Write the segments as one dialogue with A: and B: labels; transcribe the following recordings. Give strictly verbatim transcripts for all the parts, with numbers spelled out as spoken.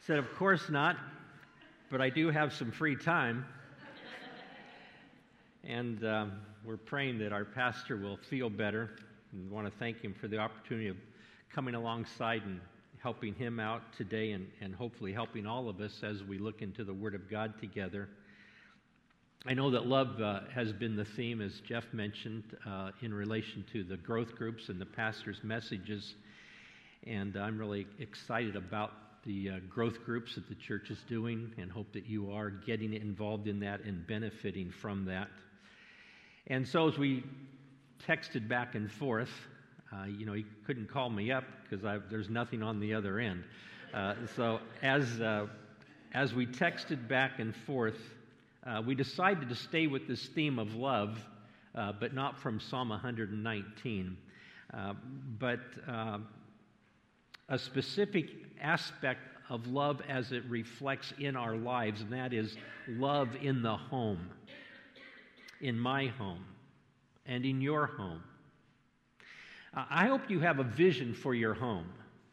A: Said, of course not, but I do have some free time. And um, we're praying that our pastor will feel better, and want to thank him for the opportunity of coming alongside and helping him out today, and, and hopefully helping all of us as we look into the Word of God together. I know that love uh, has been the theme, as Jeff mentioned, uh, in relation to the growth groups and the pastor's messages, and I'm really excited about the uh, growth groups that the church is doing, and hope that you are getting involved in that and benefiting from that. And so as we texted back and forth, uh, you know, he couldn't call me up because there's nothing on the other end. Uh, so as uh, as we texted back and forth, uh, we decided to stay with this theme of love, uh, but not from Psalm one nineteen, uh, but uh, a specific aspect of love as it reflects in our lives, and that is love in the home, in my home, and in your home. Uh, I hope you have a vision for your home.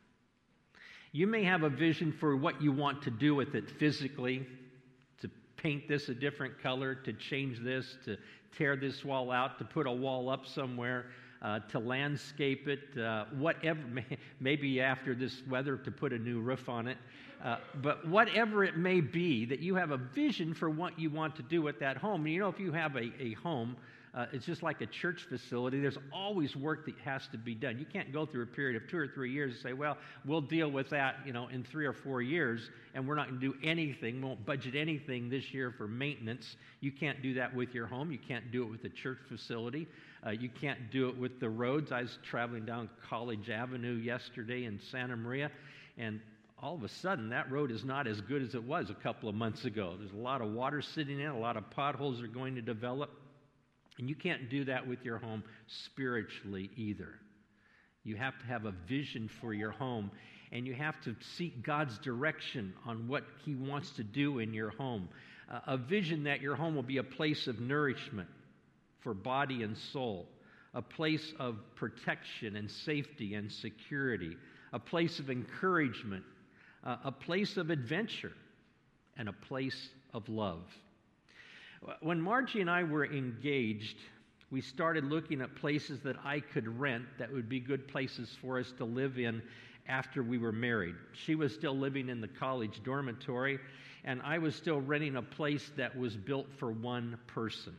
A: You may have a vision for what you want to do with it physically, to paint this a different color, to change this, to tear this wall out, to put a wall up somewhere, uh, to landscape it, uh, whatever, maybe after this weather to put a new roof on it. Uh, but whatever it may be, that you have a vision for what you want to do with that home. And you know, if you have a, a home, uh, it's just like a church facility. There's always work that has to be done. You can't go through a period of two or three years and say, well, we'll deal with that, you know, in three or four years, and we're not going to do anything, won't budget anything this year for maintenance. You can't do that with your home. You can't do it with a church facility. Uh, you can't do it with the roads. I was traveling down College Avenue yesterday in Santa Maria, and all of a sudden, that road is not as good as it was a couple of months ago. There's a lot of water sitting in, a lot of potholes are going to develop. And you can't do that with your home spiritually either. You have to have a vision for your home, and you have to seek God's direction on what He wants to do in your home. Uh, a vision that your home will be a place of nourishment for body and soul, a place of protection and safety and security, a place of encouragement, Uh, a place of adventure, and a place of love. When Margie and I were engaged, we started looking at places that I could rent that would be good places for us to live in after we were married. She was still living in the college dormitory, and I was still renting a place that was built for one person.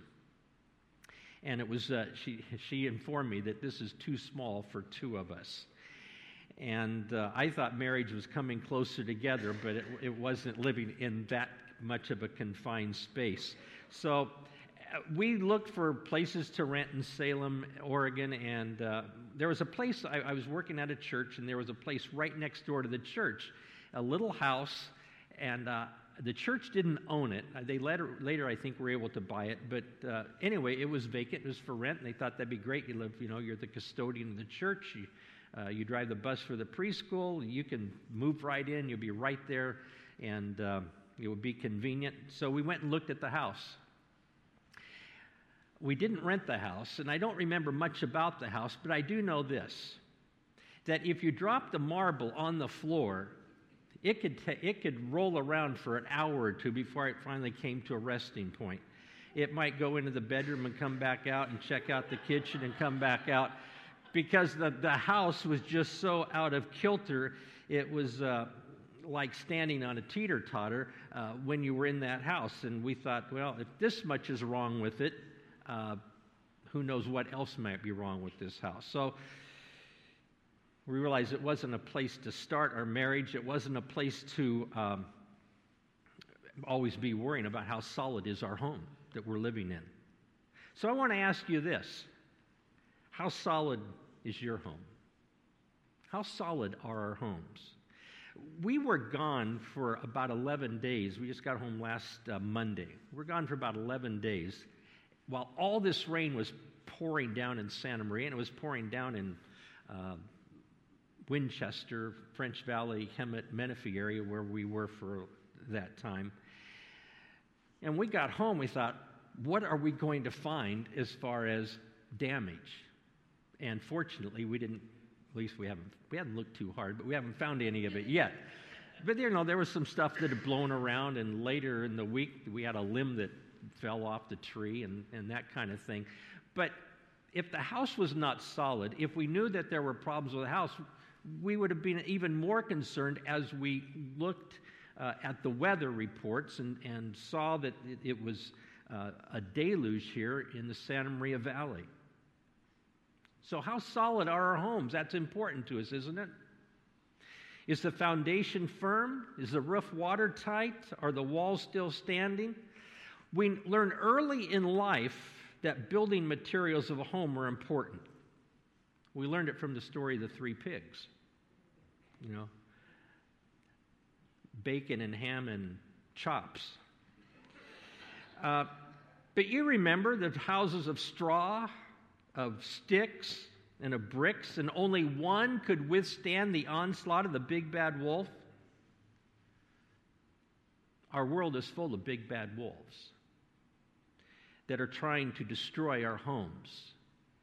A: And it was uh, she, she informed me that this is too small for two of us. And uh, I thought marriage was coming closer together, but it, it wasn't living in that much of a confined space. So uh, we looked for places to rent in Salem, Oregon, and uh, there was a place, I, I was working at a church, and there was a place right next door to the church, a little house, and uh, the church didn't own it. They later, later, I think, were able to buy it, but uh, anyway, it was vacant. It was for rent, and they thought that'd be great. You live, you know, you're the custodian of the church. You, Uh, you drive the bus for the preschool, you can move right in, you'll be right there, and uh, it would be convenient. So we went and looked at the house. We didn't rent the house, and I don't remember much about the house, but I do know this, that if you drop the marble on the floor, it could, ta- it could roll around for an hour or two before it finally came to a resting point. It might go into the bedroom and come back out and check out the kitchen and come back out, because the, the house was just so out of kilter. It was uh, like standing on a teeter-totter uh, when you were in that house. And we thought, well, if this much is wrong with it, uh, who knows what else might be wrong with this house. So we realized it wasn't a place to start our marriage. It wasn't a place to um, always be worrying about how solid is our home that we're living in. So I want to ask you this. How solid is your home? How solid are our homes? We were gone for about eleven days. We just got home last uh, Monday. We're gone for about eleven days. While all this rain was pouring down in Santa Maria, and it was pouring down in uh, Winchester, French Valley, Hemet, Menifee area where we were for that time. And we got home, we thought, what are we going to find as far as damage? And fortunately, we didn't, at least we haven't, we haven't looked too hard, but we haven't found any of it yet. but, you know, there was some stuff that had blown around, and later in the week, we had a limb that fell off the tree and, and that kind of thing. But if the house was not solid, if we knew that there were problems with the house, we would have been even more concerned as we looked uh, at the weather reports and, and saw that it, it was uh, a deluge here in the Santa Maria Valley. So how solid are our homes? That's important to us, isn't it? Is the foundation firm? Is the roof watertight? Are the walls still standing? We learn early in life that building materials of a home are important. We learned it from the story of the three pigs. You know, bacon and ham and chops. Uh, but you remember the houses of straw, of sticks, and of bricks, and only one could withstand the onslaught of the big bad wolf? Our world is full of big bad wolves that are trying to destroy our homes.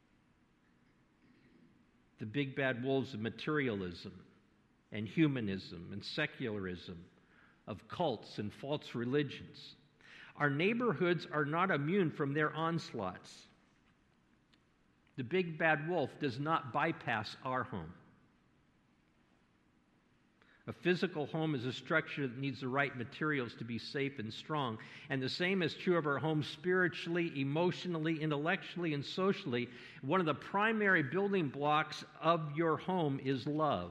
A: The big bad wolves of materialism and humanism and secularism, of cults and false religions. Our neighborhoods are not immune from their onslaughts. The big bad wolf does not bypass our home. A physical home is a structure that needs the right materials to be safe and strong. And the same is true of our homes spiritually, emotionally, intellectually, and socially. One of the primary building blocks of your home is love.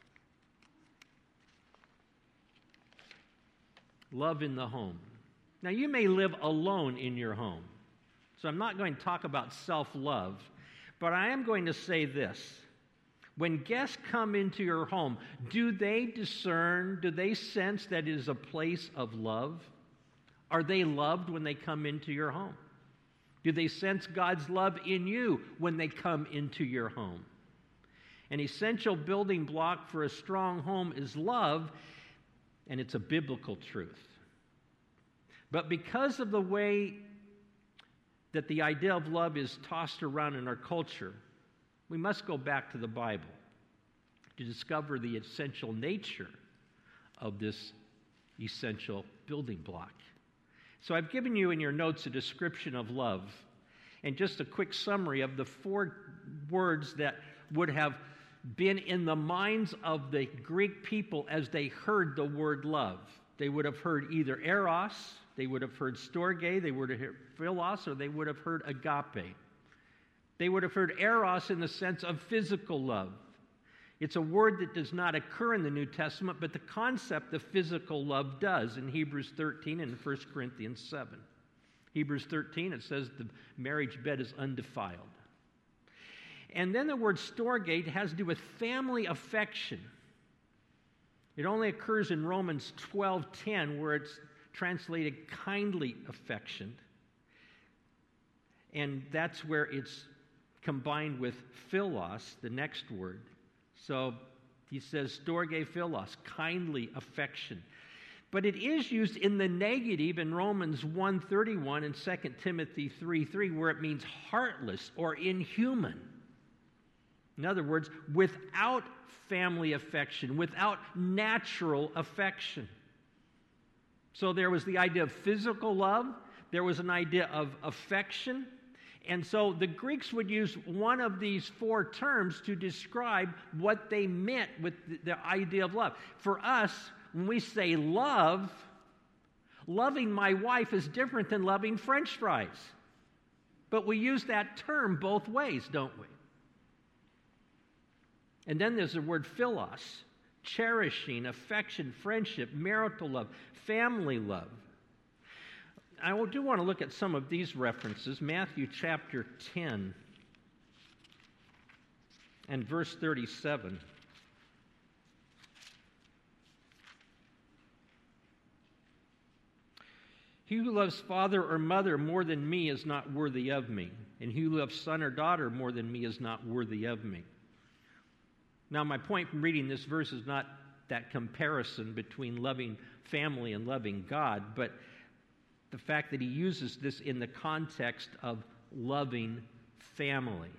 A: Love in the home. Now, you may live alone in your home, so I'm not going to talk about self-love, but I am going to say this. When guests come into your home, do they discern, do they sense that it is a place of love? Are they loved when they come into your home? Do they sense God's love in you when they come into your home? An essential building block for a strong home is love, and it's a biblical truth. But because of the way that the idea of love is tossed around in our culture, we must go back to the Bible to discover the essential nature of this essential building block. So I've given you in your notes a description of love and just a quick summary of the four words that would have been in the minds of the Greek people as they heard the word love. They would have heard either eros, they would have heard storge, they would have heard philos, or they would have heard agape. They would have heard eros in the sense of physical love. It's a word that does not occur in the New Testament, but the concept of physical love does in Hebrews thirteen and First Corinthians seven. Hebrews thirteen, it says the marriage bed is undefiled. And then the word storge has to do with family affection. It only occurs in Romans twelve ten, where it's translated kindly affection. And that's where it's combined with philos, the next word. So he says storge philos, kindly affection. But it is used in the negative in Romans one thirty-one and Second Timothy three three, where it means heartless or inhuman. In other words, without family affection, without natural affection. So there was the idea of physical love, there was an idea of affection, and so the Greeks would use one of these four terms to describe what they meant with the, the idea of love. For us, when we say love, loving my wife is different than loving French fries. But we use that term both ways, don't we? And then there's the word philos, cherishing, affection, friendship, marital love, family love. I do want to look at some of these references. Matthew chapter ten and verse thirty-seven. He who loves father or mother more than me is not worthy of me, and he who loves son or daughter more than me is not worthy of me. Now, my point from reading this verse is not that comparison between loving family and loving God, but the fact that he uses this in the context of loving family.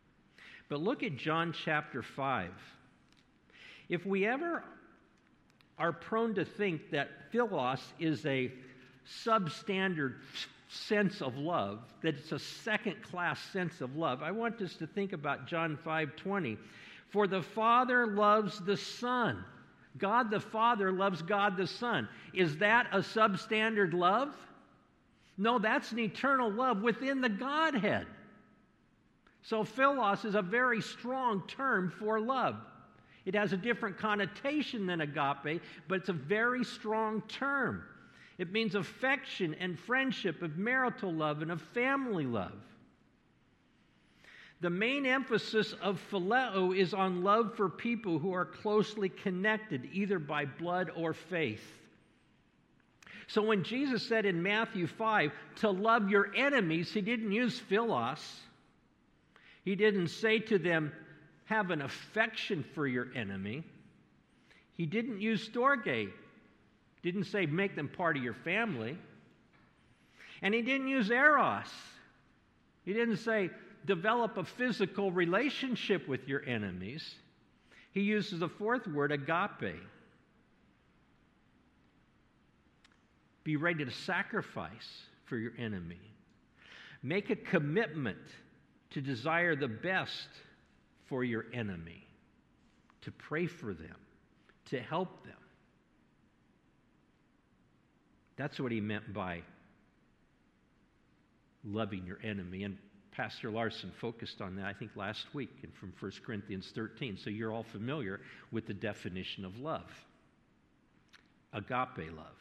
A: But look at John chapter five. If we ever are prone to think that philos is a substandard sense of love, that it's a second-class sense of love. I want us to think about John five twenty. For the Father loves the Son. God the Father loves God the Son. Is that a substandard love? No, that's an eternal love within the Godhead. So philos is a very strong term for love. It has a different connotation than agape, but it's a very strong term. It means affection and friendship, of marital love and of family love. The main emphasis of phileo is on love for people who are closely connected, either by blood or faith. So when Jesus said in Matthew five to love your enemies, he didn't use philos. He didn't say to them, have an affection for your enemy. He didn't use storge. Didn't say make them part of your family. And he didn't use eros. He didn't say develop a physical relationship with your enemies. He uses the fourth word, agape. Be ready to sacrifice for your enemy. Make a commitment to desire the best for your enemy, to pray for them, to help them. That's what he meant by loving your enemy. And Pastor Larson focused on that, I think, last week and from First Corinthians thirteen. So you're all familiar with the definition of love. Agape love.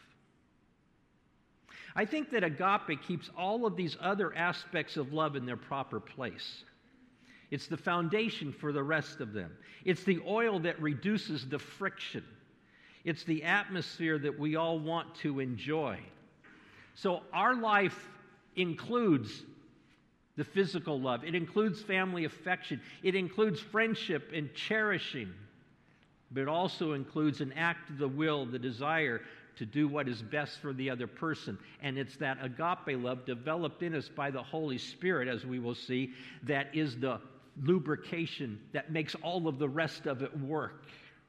A: I think that agape keeps all of these other aspects of love in their proper place. It's the foundation for the rest of them. It's the oil that reduces the friction. It's the atmosphere that we all want to enjoy. So our life includes the physical love. It includes family affection. It includes friendship and cherishing. But it also includes an act of the will, the desire to do what is best for the other person. And it's that agape love developed in us by the Holy Spirit, as we will see, that is the lubrication that makes all of the rest of it work.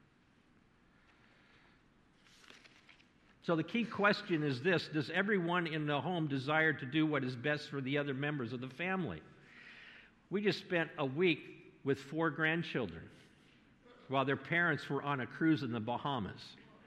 A: So the key question is this: does everyone in the home desire to do what is best for the other members of the family? We just spent a week with four grandchildren while their parents were on a cruise in the Bahamas.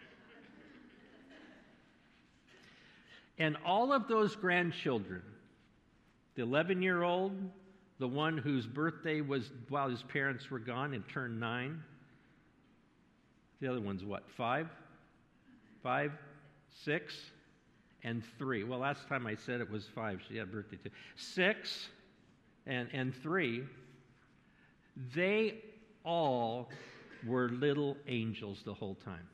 A: And all of those grandchildren, the eleven-year-old, the one whose birthday was while his parents were gone and turned nine. The other one's what, five? Five, six, and three. Well, last time I said it was five. She had a birthday too. Six and, and three. They all were little angels the whole time.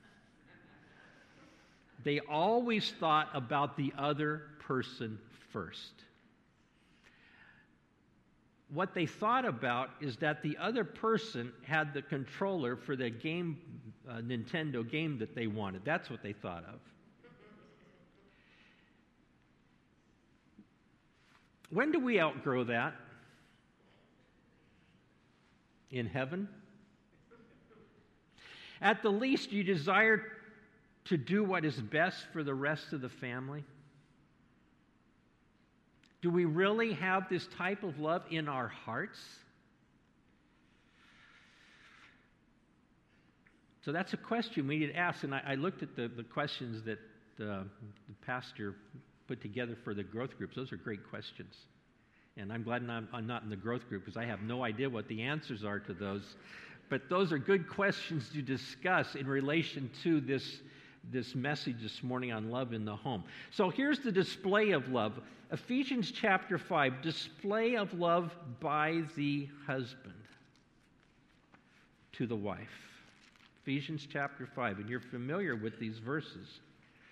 A: They always thought about the other person first. What they thought about is that the other person had the controller for the game, uh, Nintendo game that they wanted. That's what they thought of. When do we outgrow that? In heaven? At the least, you desire to do what is best for the rest of the family? Do we really have this type of love in our hearts? So that's a question we need to ask. And I, I looked at the, the questions that uh, the pastor put together for the growth groups. Those are great questions. And I'm glad I'm, I'm not in the growth group because I have no idea what the answers are to those. But those are good questions to discuss in relation to this this message this morning on love in the home. So here's the display of love. Ephesians chapter five, display of love by the husband to the wife. Ephesians chapter five, and you're familiar with these verses.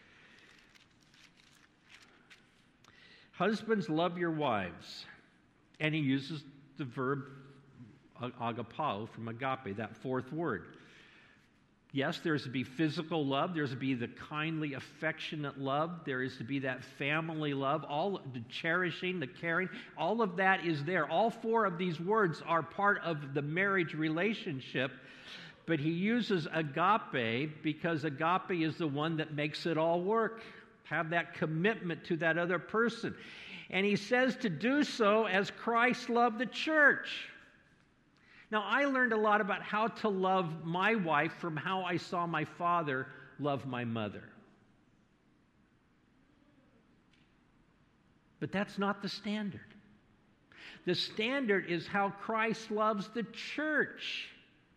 A: Husbands, love your wives. And he uses the verb agapao from agape, that fourth word. Yes, there is to be physical love. There is to be the kindly, affectionate love. There is to be that family love, all the cherishing, the caring. All of that is there. All four of these words are part of the marriage relationship. but he uses agape because agape is the one that makes it all work. Have that commitment to that other person. And he says to do so as Christ loved the church. Now, I learned a lot about how to love my wife from how I saw my father love my mother. But that's not the standard. The standard is how Christ loves the church.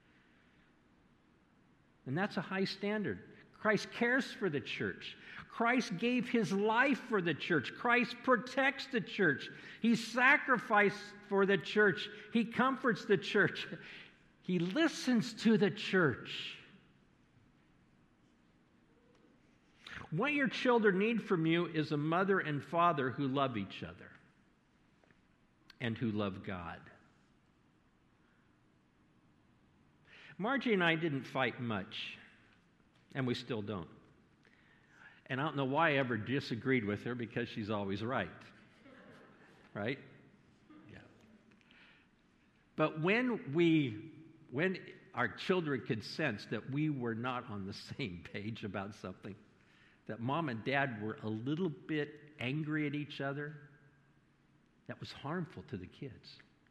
A: And that's a high standard. Christ cares for the church. Christ gave his life for the church. Christ protects the church. He sacrificed for the church. He comforts the church. He listens to the church. What your children need from you is a mother and father who love each other and who love God. Margie and I didn't fight much, and we still don't. And I don't know why I ever disagreed with her, because she's always right. Right? Yeah. But when we, when our children could sense that we were not on the same page about something, that mom and dad were a little bit angry at each other, that was harmful to the kids.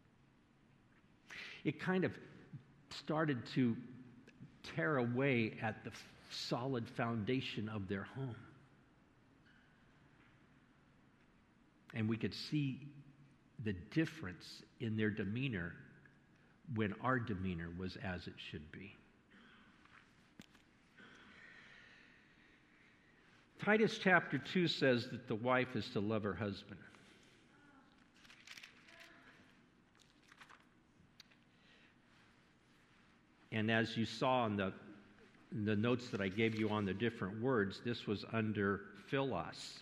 A: It kind of started to tear away at the solid foundation of their home. And we could see the difference in their demeanor when our demeanor was as it should be. Titus chapter two says that the wife is to love her husband. And as you saw in the, in the notes that I gave you on the different words, this was under philos.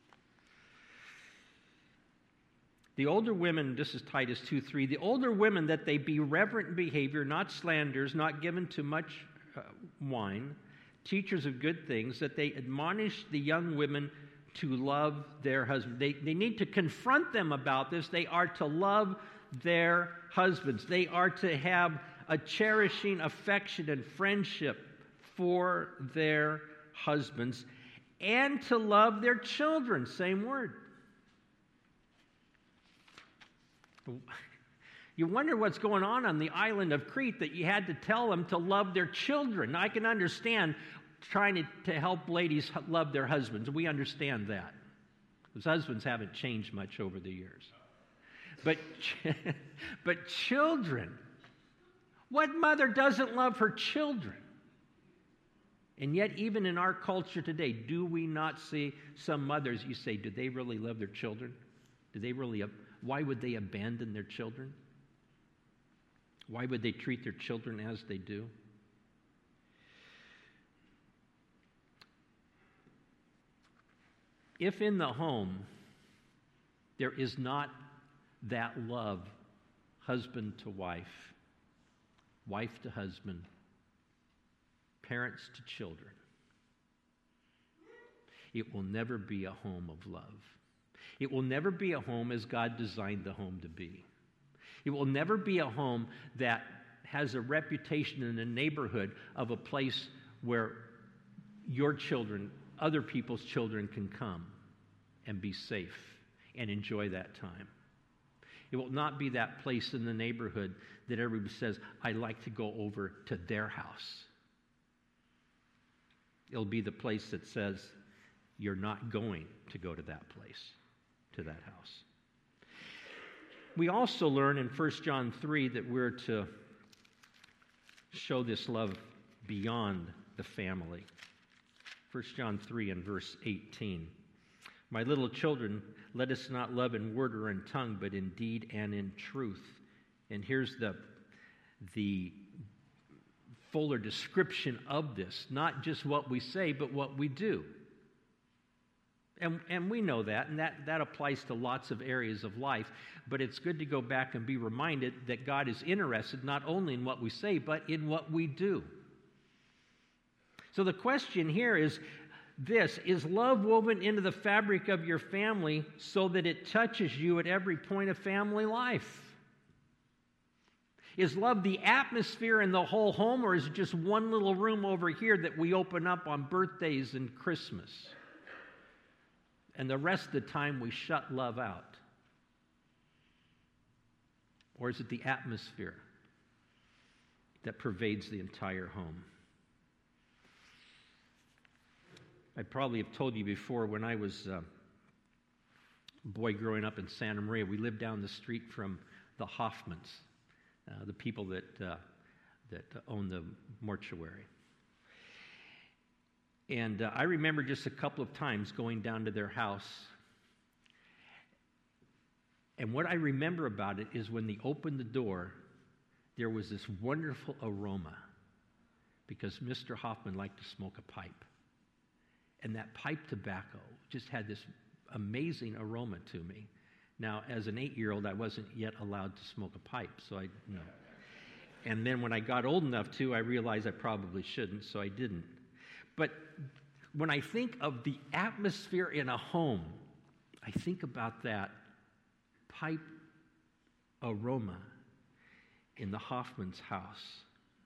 A: The older women, this is Titus two three, the older women that they be reverent in behavior, not slanderers, not given to much uh, wine, teachers of good things, that they admonish the young women to love their husbands. They, they need to confront them about this. They are to love their husbands. They are to have a cherishing affection and friendship for their husbands, and to love their children. Same word. You wonder what's going on on the island of Crete that you had to tell them to love their children. I can understand trying to, to help ladies love their husbands. We understand that. Because husbands haven't changed much over the years. But, but children, what mother doesn't love her children? And yet, even in our culture today, do we not see some mothers, you say, do they really love their children? Do they really, why would they abandon their children? Why would they treat their children as they do? If in the home there is not that love, husband to wife, wife to husband, parents to children, it will never be a home of love. It will never be a home as God designed the home to be. It will never be a home that has a reputation in the neighborhood of a place where your children, other people's children can come and be safe and enjoy that time. It will not be that place in the neighborhood that everybody says, I like to go over to their house. It'll be the place that says, you're not going to go to that place, to that house. We also learn in First John three that we're to show this love beyond the family. First John three and verse eighteen. My little children, let us not love in word or in tongue, but in deed and in truth. And here's the, the fuller description of this. Not just what we say, but what we do. And, and we know that, and that, that applies to lots of areas of life. But it's good to go back and be reminded that God is interested not only in what we say, but in what we do. So the question here is this: is love woven into the fabric of your family so that it touches you at every point of family life? Is love the atmosphere in the whole home, or is it just one little room over here that we open up on birthdays and Christmas? And the rest of the time we shut love out? Or is it the atmosphere that pervades the entire home? I probably have told you before, when I was a boy growing up in Santa Maria, we lived down the street from the Hoffmans. Uh, the people that uh, that own the mortuary. And uh, I remember just a couple of times going down to their house. And what I remember about it is when they opened the door, there was this wonderful aroma, because Mister Hoffman liked to smoke a pipe. And that pipe tobacco just had this amazing aroma to me. Now, as an eight-year-old, I wasn't yet allowed to smoke a pipe, so I, you know. And then when I got old enough to, I realized I probably shouldn't, so I didn't. But when I think of the atmosphere in a home, I think about that pipe aroma in the Hoffman's house.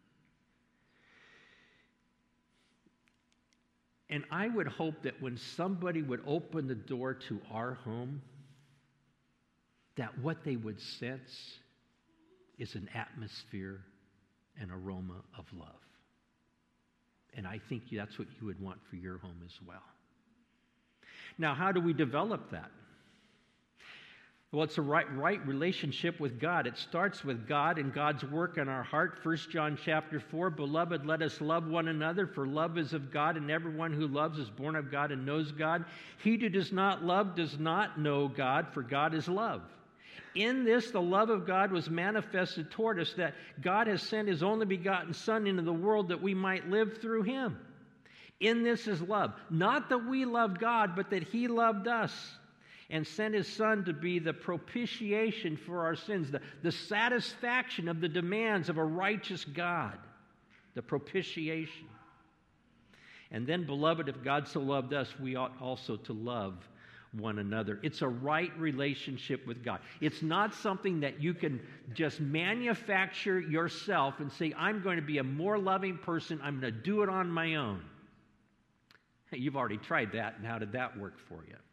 A: And I would hope that when somebody would open the door to our home, that what they would sense is an atmosphere and aroma of love. And I think that's what you would want for your home as well. Now, how do we develop that? Well, it's a right, right relationship with God. It starts with God and God's work in our heart. First John chapter four, Beloved, let us love one another, for love is of God, and everyone who loves is born of God and knows God. He who does not love does not know God, for God is love. In this, the love of God was manifested toward us, that God has sent His only begotten Son into the world that we might live through Him. In this is love. Not that we loved God, but that He loved us and sent His Son to be the propitiation for our sins, the, the satisfaction of the demands of a righteous God, the propitiation. And then, beloved, if God so loved us, we ought also to love one another. It's a right relationship with God. It's not something that you can just manufacture yourself and say, I'm going to be a more loving person, I'm going to do it on my own. Hey, you've already tried that, and how did that work for you?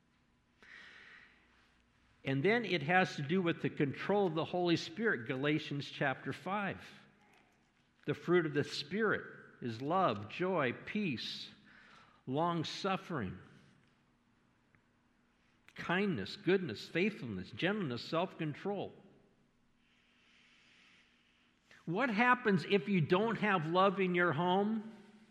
A: And then it has to do with the control of the Holy Spirit, Galatians chapter five. The fruit of the Spirit is love, joy, peace, long-suffering, kindness, goodness, faithfulness, gentleness, self-control. What happens if you don't have love in your home?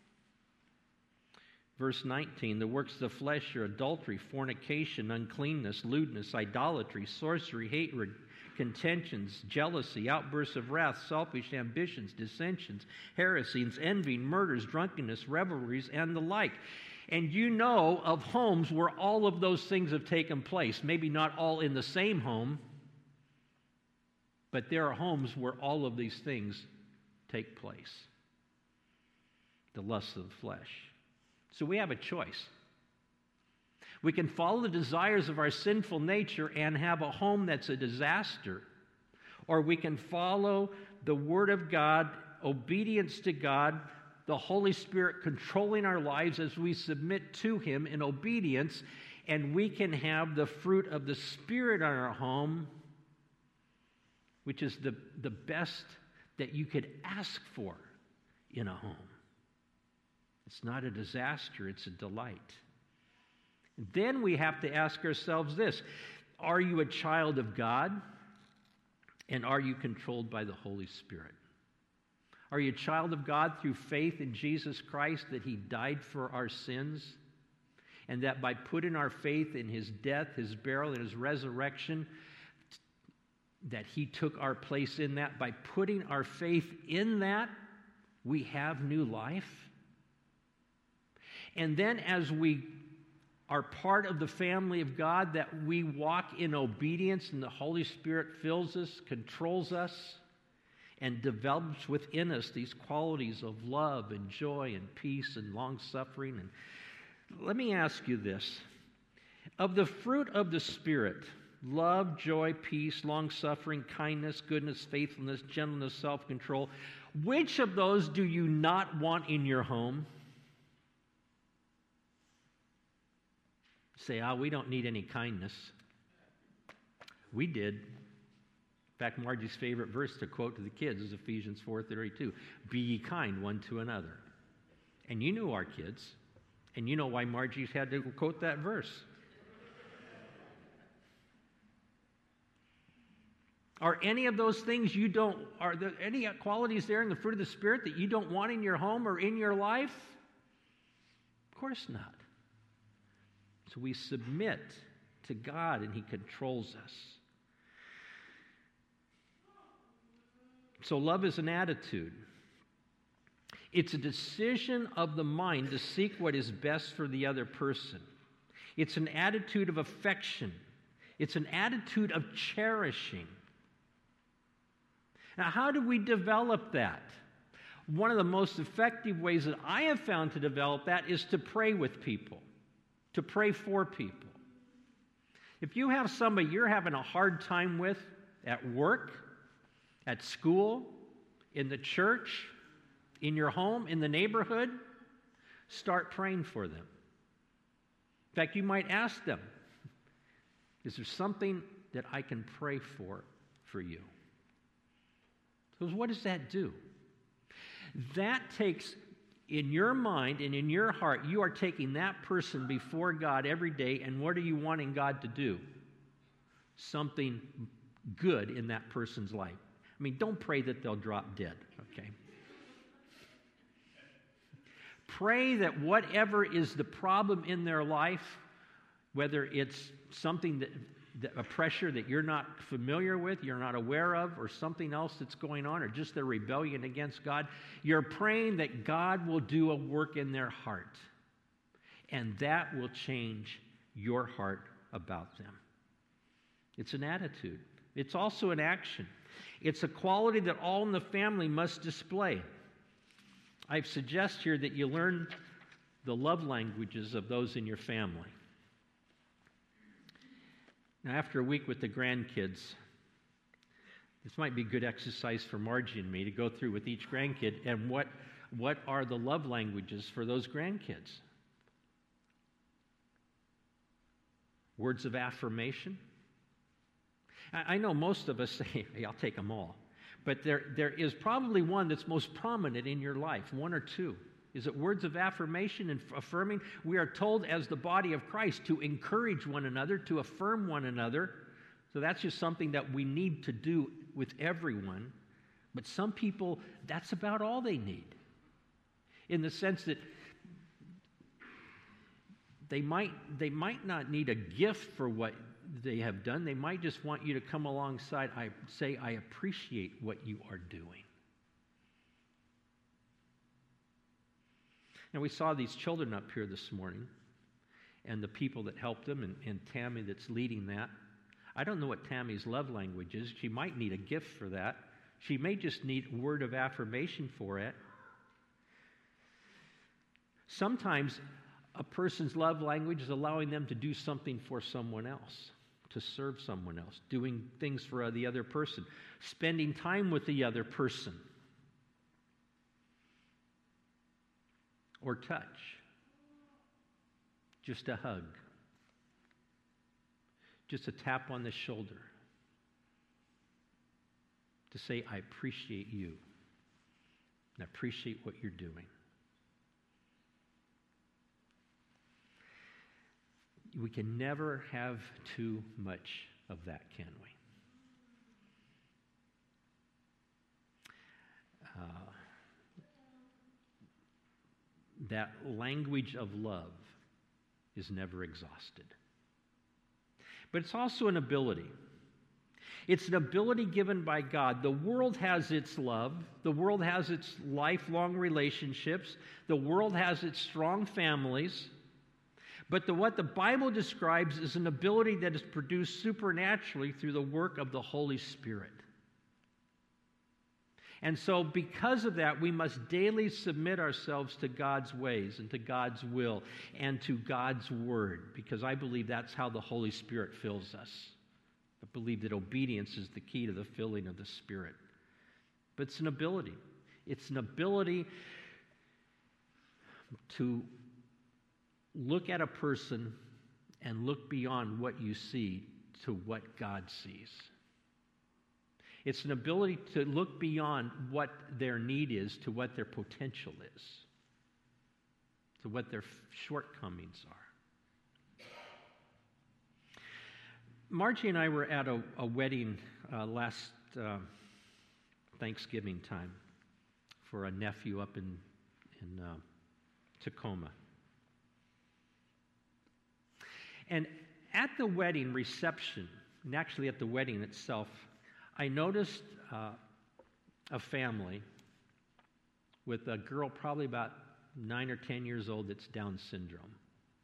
A: Verse nineteen, the works of the flesh are adultery, fornication, uncleanness, lewdness, idolatry, sorcery, hatred, contentions, jealousy, outbursts of wrath, selfish ambitions, dissensions, heresies, envy, murders, drunkenness, revelries, and the like. And you know of homes where all of those things have taken place. Maybe not all in the same home, but there are homes where all of these things take place. The lusts of the flesh. So we have a choice. We can follow the desires of our sinful nature and have a home that's a disaster, or we can follow the Word of God, obedience to God, the Holy Spirit controlling our lives as we submit to Him in obedience, and we can have the fruit of the Spirit in our home, which is the, the best that you could ask for in a home. It's not a disaster, it's a delight. Then we have to ask ourselves this: are you a child of God? And are you controlled by the Holy Spirit? Are you a child of God through faith in Jesus Christ, that He died for our sins? And that by putting our faith in His death, His burial, and His resurrection, that He took our place in that. By putting our faith in that, we have new life. And then as we are part of the family of God, that we walk in obedience and the Holy Spirit fills us, controls us, and develops within us these qualities of love and joy and peace and long-suffering. And let me ask you this. Of the fruit of the Spirit, love, joy, peace, long-suffering, kindness, goodness, faithfulness, gentleness, self-control. Which of those do you not want in your home? Say, ah, we don't need any kindness. We did. In fact, Margie's favorite verse to quote to the kids is Ephesians four thirty-two. Be ye kind one to another. And you knew our kids, and you know why Margie had to quote that verse. Are any of those things you don't, are there any qualities there in the fruit of the Spirit that you don't want in your home or in your life? Of course not. So we submit to God and He controls us. So love is an attitude. It's a decision of the mind to seek what is best for the other person. It's an attitude of affection. It's an attitude of cherishing. Now, how do we develop that? One of the most effective ways that I have found to develop that is to pray with people, to pray for people. If you have somebody you're having a hard time with at work, at school, in the church, in your home, in the neighborhood, start praying for them. In fact, you might ask them, is there something that I can pray for for you? So what does that do? That takes, in your mind and in your heart, you are taking that person before God every day, and what are you wanting God to do? Something good in that person's life. I mean, don't pray that they'll drop dead, okay? Pray that whatever is the problem in their life, whether it's something that, that a pressure that you're not familiar with, you're not aware of, or something else that's going on, or just their rebellion against God, you're praying that God will do a work in their heart, and that will change your heart about them. It's an attitude. It's also an action. It's a quality that all in the family must display. I suggest here that you learn the love languages of those in your family. Now, after a week with the grandkids, this might be good exercise for Margie and me to go through with each grandkid and what, what are the love languages for those grandkids. Words of affirmation. I, I know most of us say, hey, I'll take them all. But there, there is probably one that's most prominent in your life, one or two. Is it words of affirmation and affirming? We are told as the body of Christ to encourage one another, to affirm one another. So that's just something that we need to do with everyone. But some people, that's about all they need. In the sense that they might, they might not need a gift for what they have done. They might just want you to come alongside, I say, I appreciate what you are doing. Now, we saw these children up here this morning and the people that helped them and, and Tammy that's leading that. I don't know what Tammy's love language is. She might need a gift for that. She may just need a word of affirmation for it. Sometimes a person's love language is allowing them to do something for someone else, to serve someone else, doing things for the other person, spending time with the other person. Or touch, just a hug, just a tap on the shoulder to say, I appreciate you and I appreciate what you're doing. We can never have too much of that, can we? Uh, that language of love is never exhausted. But it's also an ability. It's an ability given by God. The world has its love. The world has its lifelong relationships. The world has its strong families. But the, what the Bible describes is an ability that is produced supernaturally through the work of the Holy Spirit. And so because of that, we must daily submit ourselves to God's ways and to God's will and to God's word, because I believe that's how the Holy Spirit fills us, but believe that obedience is the key to the filling of the Spirit. But it's an ability. It's an ability to look at a person and look beyond what you see to what God sees. It's an ability to look beyond what their need is to what their potential is, to what their shortcomings are. Margie and I were at a, a wedding uh, last uh, Thanksgiving time for a nephew up in, in uh, Tacoma. And at the wedding reception, and actually at the wedding itself, I noticed uh, a family with a girl probably about nine or ten years old that's Down syndrome.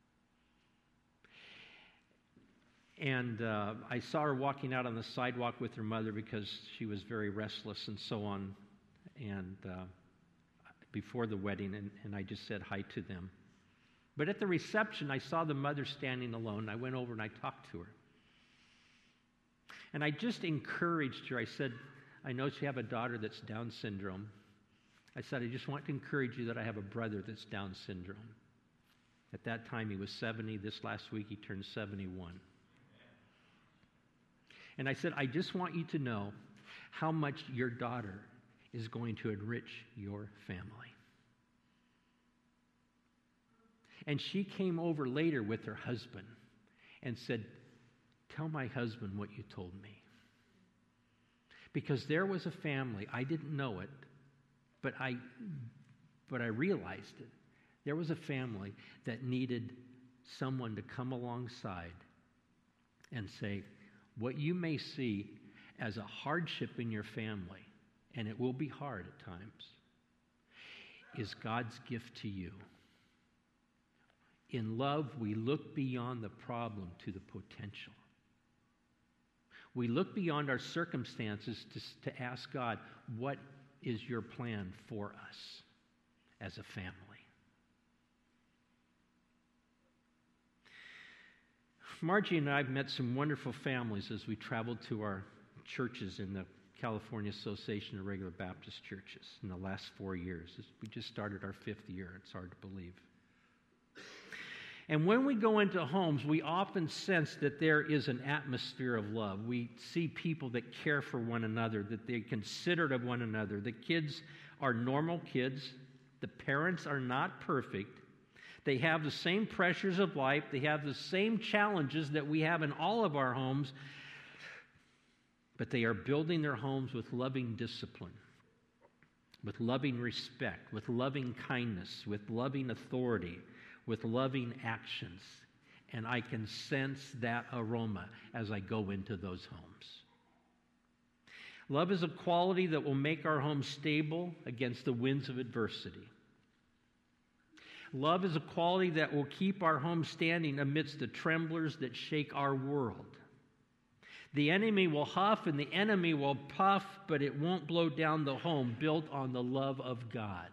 A: And uh, I saw her walking out on the sidewalk with her mother because she was very restless and so on, and uh, before the wedding, and, and I just said hi to them. But at the reception, I saw the mother standing alone. I went over and I talked to her. And I just encouraged her. I said, I know you have a daughter that's Down syndrome. I said, I just want to encourage you that I have a brother that's Down syndrome. At that time, he was seventy. This last week, he turned seventy-one. And I said, I just want you to know how much your daughter is going to enrich your family. And she came over later with her husband and said, tell my husband what you told me. Because there was a family, I didn't know it, but I, but I realized it. There was a family that needed someone to come alongside and say, what you may see as a hardship in your family, and it will be hard at times, is God's gift to you. In love, we look beyond the problem to the potential. We look beyond our circumstances to, to ask God, what is your plan for us as a family? Margie and I have met some wonderful families as we traveled to our churches in the California Association of Regular Baptist Churches in the last four years. We just started our fifth year. It's hard to believe. And when we go into homes, we often sense that there is an atmosphere of love. We see people that care for one another, that they're considerate of one another. The kids are normal kids. The parents are not perfect. They have the same pressures of life. They have the same challenges that we have in all of our homes. But they are building their homes with loving discipline, with loving respect, with loving kindness, with loving authority, with loving actions. And I can sense that aroma as I go into those homes. Love is a quality that will make our home stable against the winds of adversity. Love is a quality that will keep our home standing amidst the tremblers that shake our world. The enemy will huff and the enemy will puff, but it won't blow down the home built on the love of God.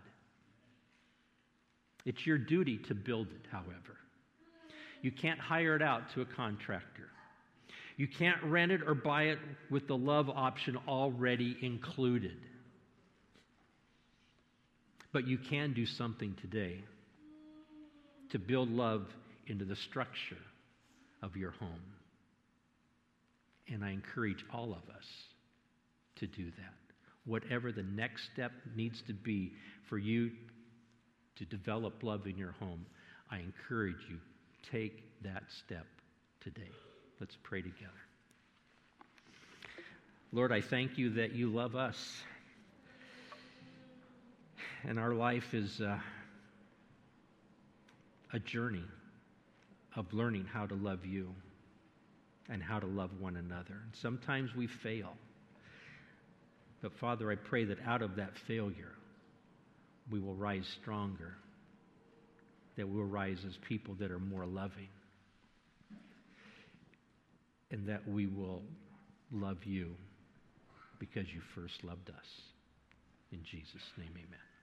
A: It's your duty to build it, however. You can't hire it out to a contractor. You can't rent it or buy it with the love option already included. But you can do something today to build love into the structure of your home. And I encourage all of us to do that. Whatever the next step needs to be for you to develop love in your home, I encourage you, take that step today. Let's pray together. Lord, I thank you that you love us. And our life is uh, a journey of learning how to love you and how to love one another. And sometimes we fail. But Father, I pray that out of that failure, we will rise stronger, that we'll rise as people that are more loving, and that we will love you because you first loved us. In Jesus' name, amen.